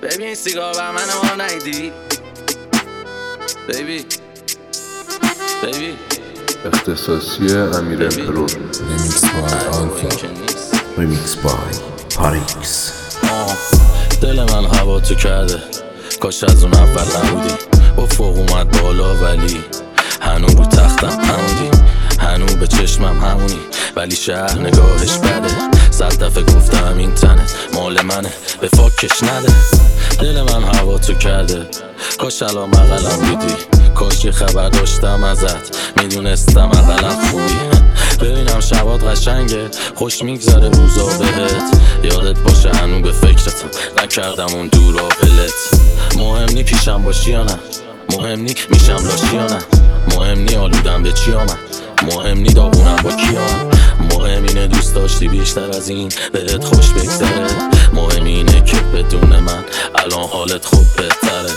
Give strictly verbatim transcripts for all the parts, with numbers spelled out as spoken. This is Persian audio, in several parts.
ببین سیگار بر من ما نیدی بیبی بیبی اختصاصی امیر امپرور ریمیکس بای آلفا ریمیکس بای پاریکس. دل من هوا تو کرده، کاش از اون اول نبودی. افق اومد بالا ولی هنو رو تختم همونی، هنو به چشمم همونی، ولی شهر نگاهش بده. صد دفعه گفتم این تنت مال منه، به فاکش نده. دل من هوا تو کرده، کاش الان مقلم بودی، کاش یه خبر داشتم ازت، میدونستم اقلم خوبی. ببینم شبات قشنگه، خوش میگذره روزا بهت، یادت باشه هنو به فکرتم، نکردم اون دورا ولت. مهم نی پیشم باشی یا نه، مهم نی میشم لاشی یا نه، مهم نی آلودم به چی آمد، مهم نی داغونم با کیام. مهم اینه دوست داشتی بیشتر از این بهت خوش بگذره، مهم اینه که بدون من الان حالت خوب بهتره.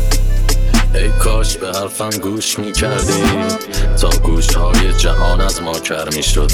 ای کاش به حرفم گوش میکردی تا گوشهای جهان از ما کر میشد.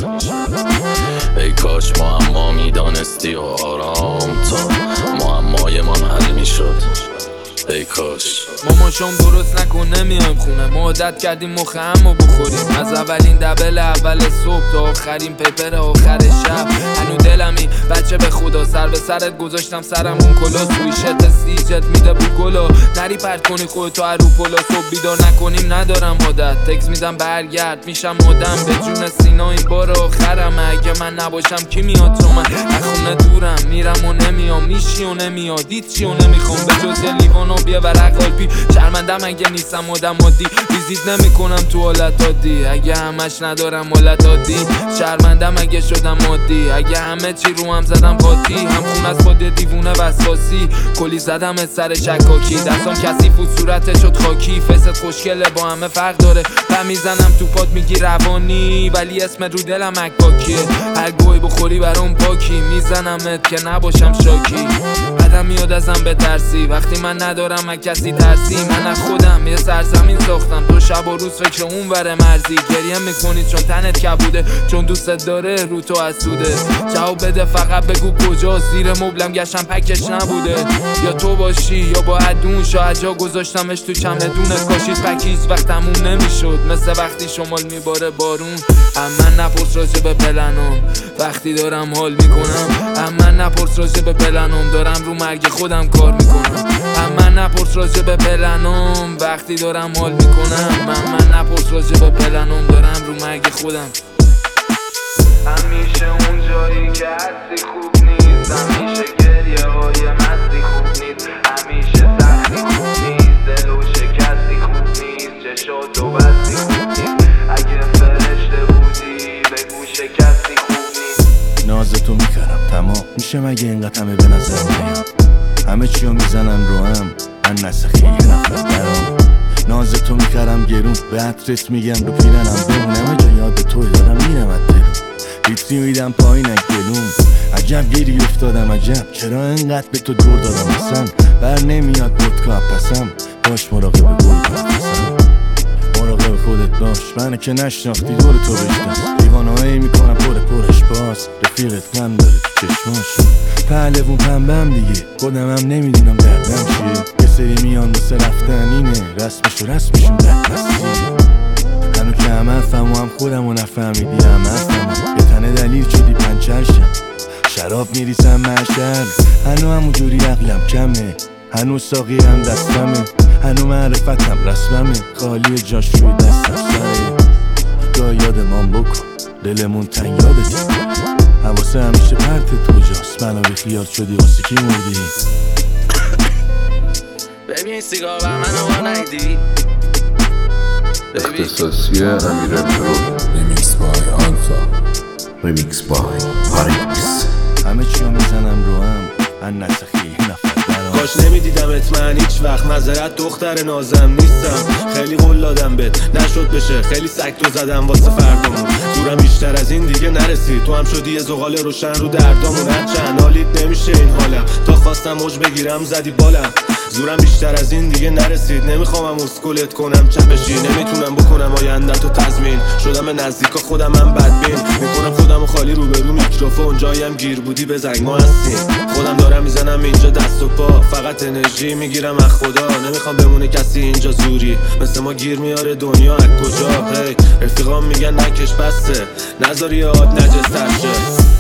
ای کاش معما میدانستی و آرام تا معمای من حل میشد. ای کاش مامان شام درست نکن نمیایم خونه، ما عادت کردیم مخ همو بخوریم، از اولین دبل اول صبح تا آخرین پیپر آخر شب. هنو دلمی بچه به خدا، سر به سرت گذاشتم سرم اون کلا، توی شت سیجت میده بو گلا، نری پرت کنی خودتو رو پلا، صبح بیدار نکنیم ندارم عادت، تکس میدم برگرد میشم آدم، به جون سینا این بار آخرم، اگه من نباشم کی میاد تو من، از خونه دورم میرم و نمیام، میشی و نمیاد هیچی و نمیخوام به جز لیوان و بیا ورق قلبی. شرمندم اگه نیستم آدم عادی، ویزیت نمی کنم تو حالت عادی، اگه همش ندارم حالت عادی. شرمندم اگه شدم عادی، اگه همه چی رو هم زدم قاطی، هم خون از خود دیوونه وسواسی، کلی زدم از سر شکاکی، دستام کثیف و صورت شد خاکی، فست خوشگله با همه فرق داره، و میزنم تو پات میگی روانی، ولی اسم رو دلم اکباکیه، هر گوی بخوری برام پاکی، میزنمت که نباشم شاکی. بعدم میاد ازم بترسی وقتی من ندارم از کسی ترسی، من از خودم یه سرزمین ساختم، تو شب و روز فکر اون وره مرزی، گریه میکنی چون تنت کبوده، چون دوستت داره رو تو حسوده. جواب بده فقط بگو کجا، زیر مبلم گشتم پکش نبوده، یا تو باشی یا با عدون، شاید جا گذاشتمش تو چمدونت، کاشید پکیز وقت تموم نمیشد، مثل وقتی شمال میباره بارون. اما نپرس راجع به پلنم وقتی دارم حال میکنم، اما نپرس راجع به پلنم دارم رو مرگ خودم کار میکنم، اما نپرس راجع به پلنم وقتی دارم حال میکنم، اما نپرس راجع به پلنم دارم رو مرگ خودم. همیشه اون جایی که هستی خوب نیست، همیشه گریه های مستی خوب نیست، همیشه سختی خوب نیست، دل و شکستی خوب نیست، چشات و بستی خوب نیست، اگه فرشته بودی بگو شکستی خوب نیست. نازتو میکرم تمام میشه مگه اینقدر همه به نظر میام، همه چیو میزنم رو هم من نسخی یه نفر برام، نازتو میکرم گرون به عطرت میگم رو پیرنم بمون، همه جا یاد توی دارم میرم از دلون، بیتی میدم پایین گلوم، عجب گیری افتادم عجب چرا انقدر به تو دور دادم، اصلا بر نمیاد ودکا پسم، باش مراقب گل پسم، مراقب خودت باش، منو که نشناختی دور تو بشتم، دیوانهایی میکنم پر پرش باز، رفیقت غم داره تو چشماش، پهلوون پنبم دیگه خودم هم نمیدونم دردم چیه، یه سری میان واسه رفتن اینه رسمش و رسمشون بدبستیه، هنو که همه افهم و هم خودم و نفهمیدی همه افهم، یه تنه دلیل شدی پنچرشم، شراب میریسم معشر، هنو همون جوری عقلم کمه، هنو ساقی هم دستمه، هنو معرفتم رسممه، خالی جاش روی دستم سره، گاه یادمان بکن دلمون تنگ یادت، حواسه همیشه پرتت کجاست، منو بی خیال شدی واسه کی مردی. ببین سیگار بر من ما نیدی اختصاصی امیر امپرور ریمیکس بای آلفا ریمیکس بای پاریکس. همه چیو میزنم رو هم من نسخی نفر برام، کاش نمیدیدمت من هیچ وقت، نظرت دختر نازم نیستم، خیلی قول دادم بهت نشد بشه، خیلی سگ تو زدم واسه فردامون، دورم بیشتر از این دیگه نرسید، تو هم شدی یه زغال روشن رو دردامون، هرچند حالیت نمیشه این حالم، تا خواستم موج بگیرم زدی بالم، زورم بیشتر از این دیگه نرسید، نمیخوام اسکلت کنم چپشی، نمیتونم بکنم آینده‌تو تضمین. شدم به نزدیکا خودم هم بدبین، میکنم خودمو خالی روبرو میکروفون، جایم گیر بودی به زنگ ما هستیم. خودم دارم میزنم اینجا دست و پا، فقط انرژی میگیرم از خدا، نمیخوام بمونه کسی اینجا زوری مثل ما گیر میاره دنیا از کجا. هی رفیقام میگن نکش بسته، نذاری یاد نجستر شه.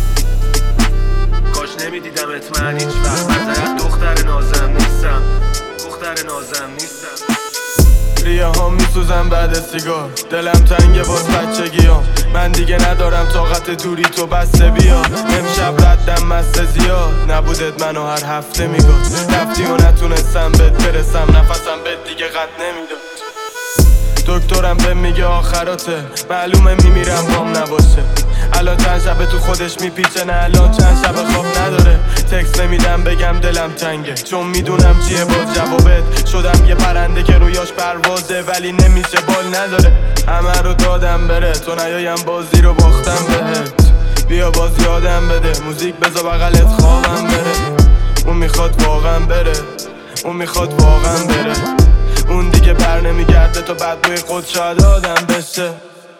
کاش نمیدیدمت من هیچ وقت، نظرت دختر نازم نیستم، دختر نازم نیستم. ریه ها میسوزم بعد سیگار، دلم تنگه باز بچگیام، من دیگه ندارم طاقت دوری تو بسته بیا. امشب ردم مست زیاد، نبودت منو هر هفته میگفت، رفتی و نتونستم بهت برسم، نفسم بهت دیگه قد نمیداد. دکترم به میگه آخراته، معلومه میمیرم بام نباشه. الان چند شبه تو خودش میپیچه، نه الان چند شبه خواب نداره. تکس نمیدم بگم دلم تنگه، چون میدونم چیه باز جوابت. شدم یه پرنده که رویاش پروازه ولی نمیشه بال نداره. همه رو دادم بره تو نیایم بازی رو باختم بهت. بیا باز یادم بده، موزیک بذار بغلت خوابم بره. اون میخواد واقعا بره، اون میخواد واقعا بره. اون دیگه بر نمیگرده تا بعد بوی خود شاید آدم بشه.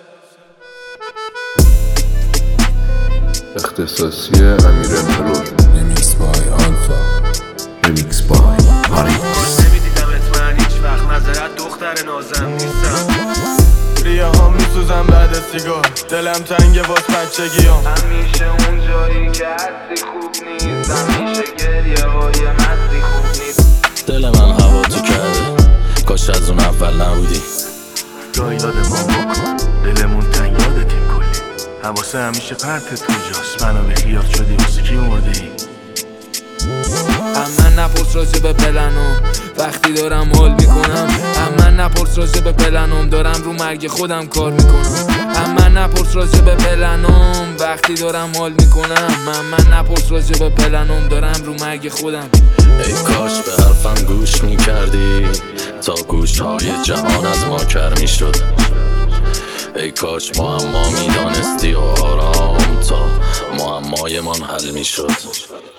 اختصاصی امیر امپرور. Remix by Alpha. Remix by Parix. نمیدیدمت من هیچ وقت، نظرت دختر نازم نیستم. ریه ها میسوزم بعد سیگار، دلم تنگه باز بچگیام. همیشه اون جایی که هستی خوب نیست، همیشه گریه های مستی خوب نیست. دل من هوا تو کرده، کاش از اون اول نبودی. گاهی یادمان بکن، دلمون تنگ یادتیم کلی. حواسه همیشه پرت تو جاست، منو بی خیال شدی واسه کی مرده ای؟ اما نپرس راجع به پلنم وقتی دارم حال میکنم. اما نپرس راجع به پلنم دارم رو مرگ خودم کار میکنم. اما نپرس راجع به پلنم وقتی دارم حال میکنم. اما نپرس راجع به پلنم دارم رو مرگ خودم. ای کاش به حرفم گوش میکردی، تا گوش های جهان از ما کر میشد. ای کاش معما میدانستی و آرام تا معمای من حل میشد.